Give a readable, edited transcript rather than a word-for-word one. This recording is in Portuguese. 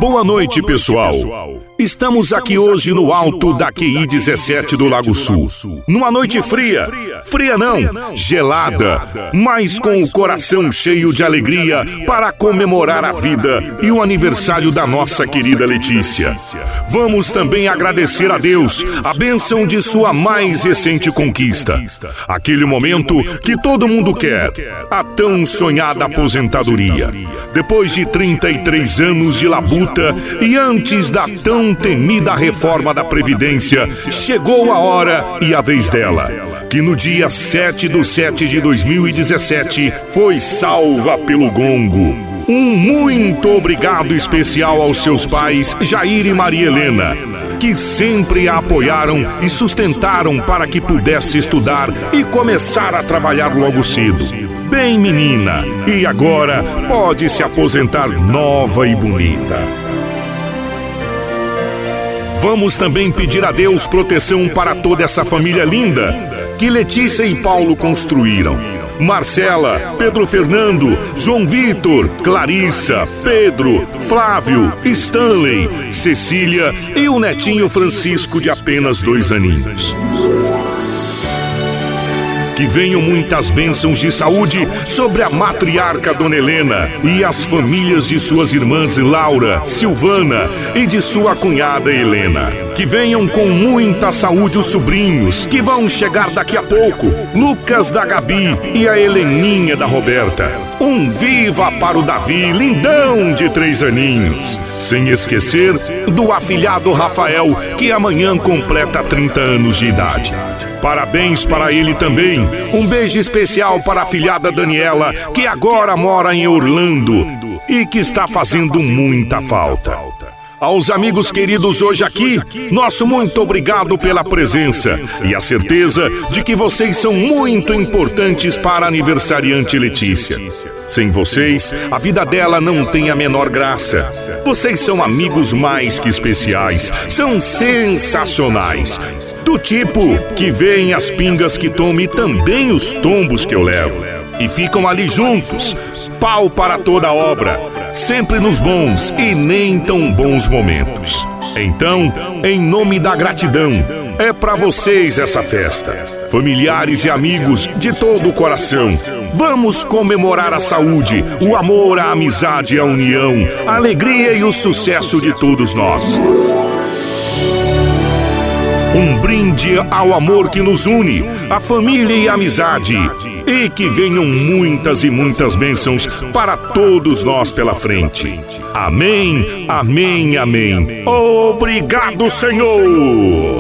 Boa noite, pessoal. Estamos aqui hoje no alto da QI 17 do Lago Sul. Numa noite fria. Fria não, gelada, mas com o coração cheio de alegria para comemorar a vida e o aniversário da nossa querida Letícia. Vamos também agradecer a Deus a bênção de sua mais recente conquista. Aquele momento que todo mundo quer, a tão sonhada aposentadoria. Depois de 33 anos de labuta e antes da tão temida reforma da Previdência, chegou a hora e a vez dela, que no dia 7/7 de 2017 foi salva pelo gongo. Um muito obrigado especial aos seus pais, Jair e Maria Helena, que sempre a apoiaram e sustentaram para que pudesse estudar e começar a trabalhar logo cedo. Bem menina, e agora pode se aposentar nova e bonita. Vamos também pedir a Deus proteção para toda essa família linda que Letícia e Paulo construíram. Marcela, Pedro Fernando, João Vitor, Clarissa, Pedro, Flávio, Stanley, Cecília e o netinho Francisco de apenas 2 aninhos. Que venham muitas bênçãos de saúde sobre a matriarca Dona Helena e as famílias de suas irmãs Laura, Silvana e de sua cunhada Helena. Que venham com muita saúde os sobrinhos, que vão chegar daqui a pouco, Lucas da Gabi e a Heleninha da Roberta. Um viva para o Davi, lindão de 3 aninhos. Sem esquecer do afilhado Rafael, que amanhã completa 30 anos de idade. Parabéns para ele também. Um beijo especial para a afilhada Daniela, que agora mora em Orlando e que está fazendo muita falta. Aos amigos queridos hoje aqui, nosso muito obrigado pela presença e a certeza de que vocês são muito importantes para a aniversariante Letícia. Sem vocês, a vida dela não tem a menor graça. Vocês são amigos mais que especiais, são sensacionais. Do tipo que veem as pingas que tomo e também os tombos que eu levo. E ficam ali juntos, pau para toda a obra, sempre nos bons e nem tão bons momentos. Então, em nome da gratidão, é para vocês essa festa. Familiares e amigos de todo o coração, vamos comemorar a saúde, o amor, a amizade, a união, a alegria e o sucesso de todos nós. Um brinde ao amor que nos une, a família e a amizade. E que venham muitas e muitas bênçãos para todos nós pela frente. Amém, amém, amém. Obrigado, Senhor!